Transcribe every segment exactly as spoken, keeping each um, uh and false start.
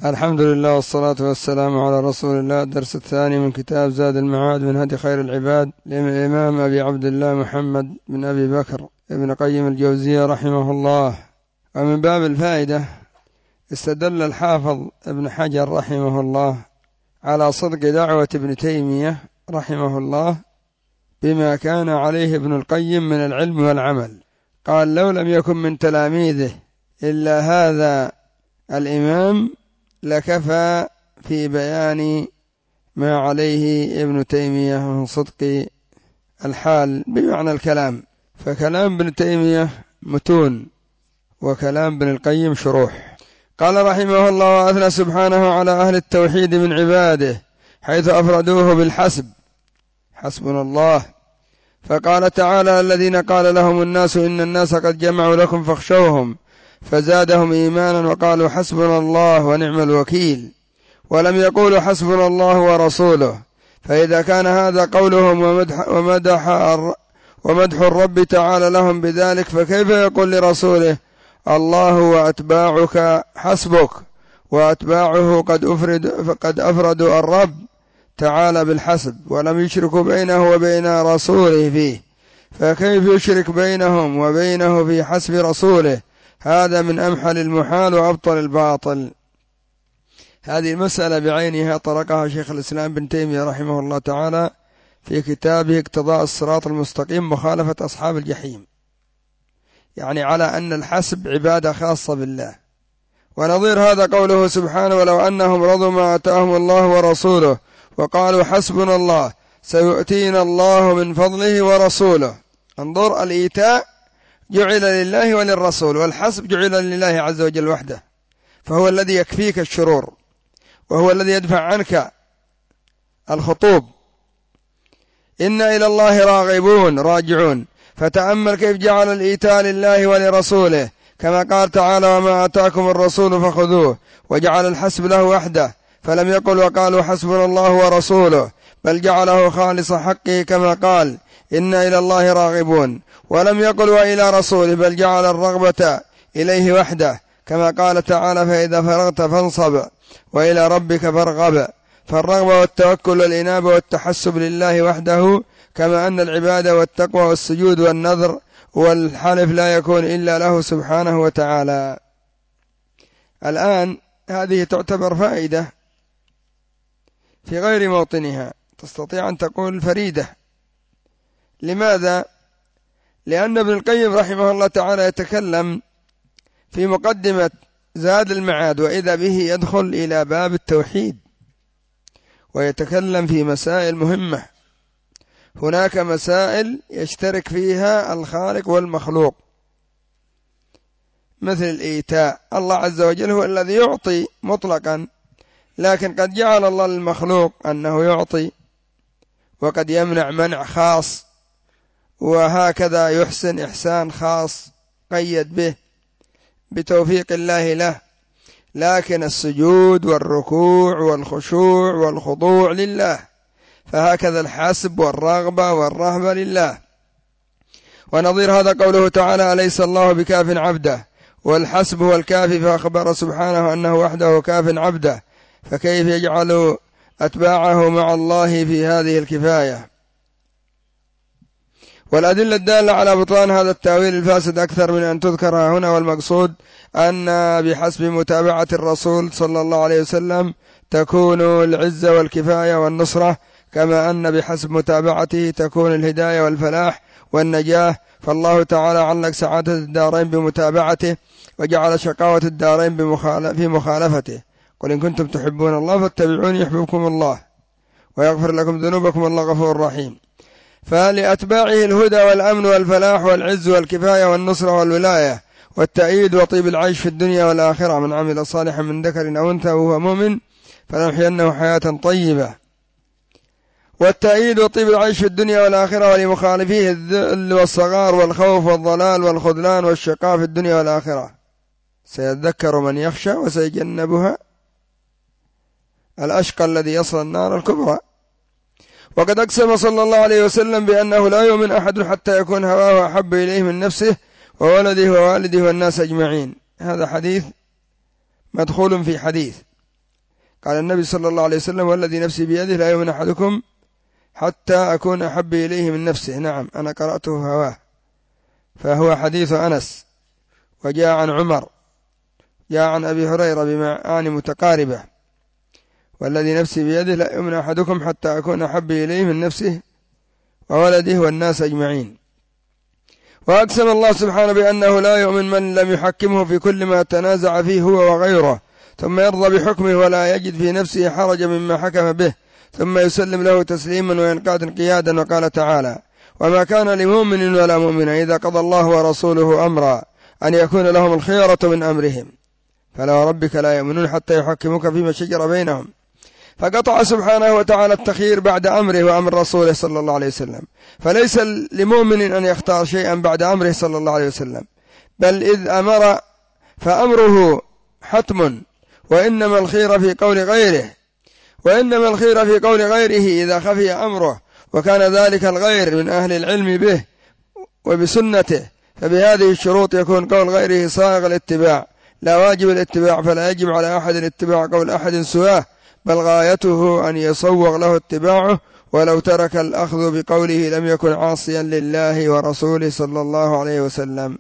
الحمد لله والصلاة والسلام على رسول الله. الدرس الثاني من كتاب زاد المعاد من هدي خير العباد للإمام أبي عبد الله محمد بن أبي بكر ابن قيم الجوزية رحمه الله. ومن باب الفائدة استدل الحافظ ابن حجر رحمه الله على صدق دعوة ابن تيمية رحمه الله بما كان عليه ابن القيم من العلم والعمل. قال: لو لم يكن من تلاميذه إلا هذا الإمام لكفى في بيان ما عليه ابن تيمية من صدق الحال بمعنى الكلام، فكلام ابن تيمية متون وكلام ابن القيم شروح. قال رحمه الله: وأثنى سبحانه على أهل التوحيد من عباده حيث أفردوه بالحسب، حسبنا الله. فقال تعالى: الذين قال لهم الناس إن الناس قد جمعوا لكم فاخشوهم فزادهم إيمانا وقالوا حسبنا الله ونعم الوكيل، ولم يقولوا حسبنا الله ورسوله. فإذا كان هذا قولهم ومدح, ومدح, ومدح الرب تعالى لهم بذلك، فكيف يقول لرسوله الله وأتباعك حسبك، وأتباعه قد, أفرد قد أفردوا الرب تعالى بالحسب ولم يشركوا بينه وبين رسوله فيه، فكيف يشرك بينهم وبينه في حسب رسوله؟ هذا من أمحل المحال وأبطل الباطل. هذه المسألة بعينها طرقها شيخ الإسلام بن تيمية رحمه الله تعالى في كتابه اقتضاء الصراط المستقيم مخالفة أصحاب الجحيم، يعني على أن الحسب عبادة خاصة بالله. ونظير هذا قوله سبحانه: ولو أنهم رضوا ما آتاهم الله ورسوله وقالوا حسبنا الله سيؤتينا الله من فضله ورسوله. انظر، الإيتاء جعل لله وللرسول، والحسب جعل لله عز وجل وحده، فهو الذي يكفيك الشرور وهو الذي يدفع عنك الخطوب. إنا إلى الله راغبون راجعون. فتأمل كيف جعل الإيتاء لله ولرسوله، كما قال تعالى: وما آتاكم الرسول فخذوه، وجعل الحسب له وحده، فلم يقل وقالوا حسبنا الله ورسوله، بل جعله خالص حقه كما قال: إنا إلى الله راغبون، ولم يقل وإلى رسوله، بل جعل الرغبة إليه وحده كما قال تعالى: فإذا فرغت فانصب وإلى ربك فارغب. فالرغبة والتوكل والإنابة والتحسب لله وحده، كما أن العبادة والتقوى والسجود والنذر والحلف لا يكون إلا له سبحانه وتعالى. الآن هذه تعتبر فائدة في غير موطنها، تستطيع أن تقول فريدة. لماذا؟ لأن ابن القيم رحمه الله تعالى يتكلم في مقدمة زاد المعاد وإذا به يدخل إلى باب التوحيد ويتكلم في مسائل مهمة. هناك مسائل يشترك فيها الخالق والمخلوق، مثل الإيتاء. الله عز وجل هو الذي يعطي مطلقا، لكن قد جعل الله للمخلوق أنه يعطي وقد يمنع منع خاص، وهكذا يحسن إحسان خاص قيد به بتوفيق الله له. لكن السجود والركوع والخشوع والخضوع لله، فهكذا الحسب والرغبة والرهبة لله. ونظير هذا قوله تعالى: أليس الله بكاف عبده، والحسب هو الكافي، فأخبر سبحانه أنه وحده كاف عبده، فكيف يجعل أتباعه مع الله في هذه الكفاية؟ والأدلة الدالة على بطلان هذا التأويل الفاسد أكثر من أن تذكر هنا، والمقصود أن بحسب متابعة الرسول صلى الله عليه وسلم تكون العزة والكفاية والنصرة، كما أن بحسب متابعته تكون الهداية والفلاح والنجاة. فالله تعالى علق سعادة الدارين بمتابعته، وجعل شقاوة الدارين في مخالفته. قل إن كنتم تحبون الله فاتبعوني يحببكم الله ويغفر لكم ذنوبكم الله غفور رحيم. فلأتباعه الهدى والأمن والفلاح والعز والكفاية والنصرة والولاية والتأييد وطيب العيش في الدنيا والآخرة. من عمل صالحا من ذكر أو أنثى وهو مؤمن فلنحيينه حياة طيبة. والتأييد وطيب العيش في الدنيا والآخرة، ولمخالفيه الذل والصغار والخوف والضلال والخذلان والشقاء في الدنيا والآخرة. سيذكر من يخشى وسيجنبها الأشقى الذي يصل النار الكبرى. وقد أقسم صلى الله عليه وسلم بأنه لا يؤمن أحد حتى يكون هواه أحب إليه من نفسه وولده ووالده والناس أجمعين. هذا حديث مدخول في حديث. قال النبي صلى الله عليه وسلم: والذي نفسي بيده لا يؤمن أحدكم حتى أكون أحب إليه من نفسه. نعم، أنا قرأته هواه، فهو حديث أنس، وجاء عن عمر، جاء عن أبي هريرة بمعاني متقاربة: والذي نفسي بيده لا يؤمن أحدكم حتى أكون أحب إليه من نفسه وولده والناس أجمعين. وأقسم الله سبحانه بأنه لا يؤمن من لم يحكمه في كل ما تنازع فيه هو وغيره، ثم يرضى بحكمه ولا يجد في نفسه حرجا مما حكم به، ثم يسلم له تسليما وينقاد انقيادا. وقال تعالى: وما كان لمؤمن ولا مؤمنة إذا قضى الله ورسوله أمرا أن يكون لهم الخيرة من أمرهم، فلا وربك لا يؤمنون حتى يحكموك فيما شجر بينهم. فقطع سبحانه وتعالى التخيير بعد أمره وأمر رسوله صلى الله عليه وسلم، فليس لمؤمن أن يختار شيئا بعد أمره صلى الله عليه وسلم، بل إذ أمر فأمره حتم، وإنما الخير في قول غيره وإنما الخير في قول غيره إذا خفي أمره، وكان ذلك الغير من أهل العلم به وبسنته، فبهذه الشروط يكون قول غيره صائغ الاتباع لا واجب الاتباع، فلا يجب على أحد الاتباع قول أحد سواه، بل غايته أن يصوغ له اتباعه، ولو ترك الأخذ بقوله لم يكن عاصيا لله ورسوله صلى الله عليه وسلم،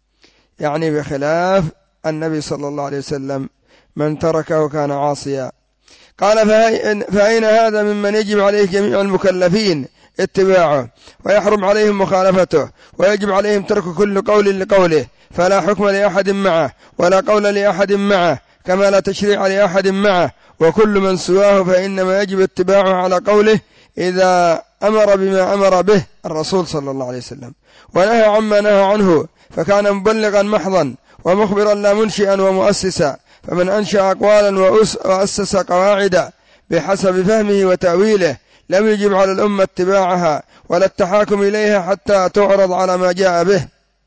يعني بخلاف النبي صلى الله عليه وسلم من تركه كان عاصيا. قال: فأين هذا ممن يجب عليه جميع المكلفين اتباعه ويحرم عليهم مخالفته، ويجب عليهم ترك كل قول لقوله، فلا حكم لأحد معه ولا قول لأحد معه، كما لا تشريع لأحد معه، وكل من سواه فإنما يجب اتباعه على قوله إذا أمر بما أمر به الرسول صلى الله عليه وسلم ونهى عما نهى عنه، فكان مبلغا محضا ومخبرا لا منشئا ومؤسسا. فمن أنشأ أقوالا وأسس قواعد بحسب فهمه وتأويله لم يجب على الأمة اتباعها ولا التحاكم إليها حتى تعرض على ما جاء به،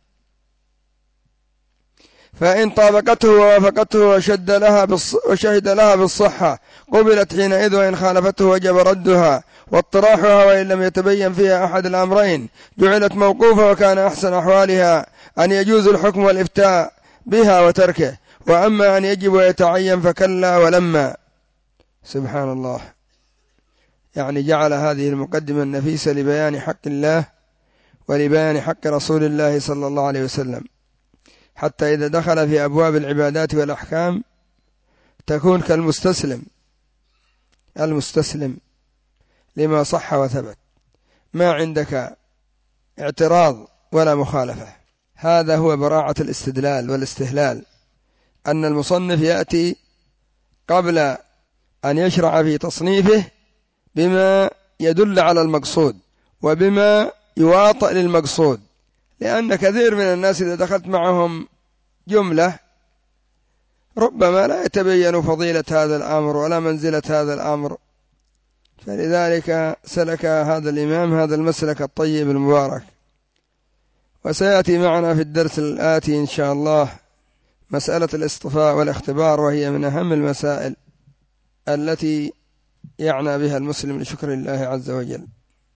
فإن طابقته ووافقته وشد لها وشهد لها بالصحة قبلت حينئذ، وإن خالفته وجب ردها واطراحها، وإن لم يتبين فيها أحد الأمرين جعلت موقوفة، وكان أحسن أحوالها أن يجوز الحكم والإفتاء بها وتركه، وأما أن يجب ويتعين فكلا ولما. سبحان الله، يعني جعل هذه المقدمة النفيسة لبيان حق الله ولبيان حق رسول الله صلى الله عليه وسلم، حتى إذا دخل في أبواب العبادات والأحكام تكون كالمستسلم المستسلم لما صح وثبت، ما عندك اعتراض ولا مخالفة. هذا هو براعة الاستدلال والاستهلال، أن المصنف يأتي قبل أن يشرع في تصنيفه بما يدل على المقصود وبما يواطئ للمقصود، لأن كثير من الناس إذا دخلت معهم جملة ربما لا يتبين فضيلة هذا الأمر ولا منزلة هذا الأمر، فلذلك سلك هذا الإمام هذا المسلك الطيب المبارك. وسيأتي معنا في الدرس الآتي إن شاء الله مسألة الاصطفاء والاختبار، وهي من أهم المسائل التي يعنى بها المسلم لشكر الله عز وجل.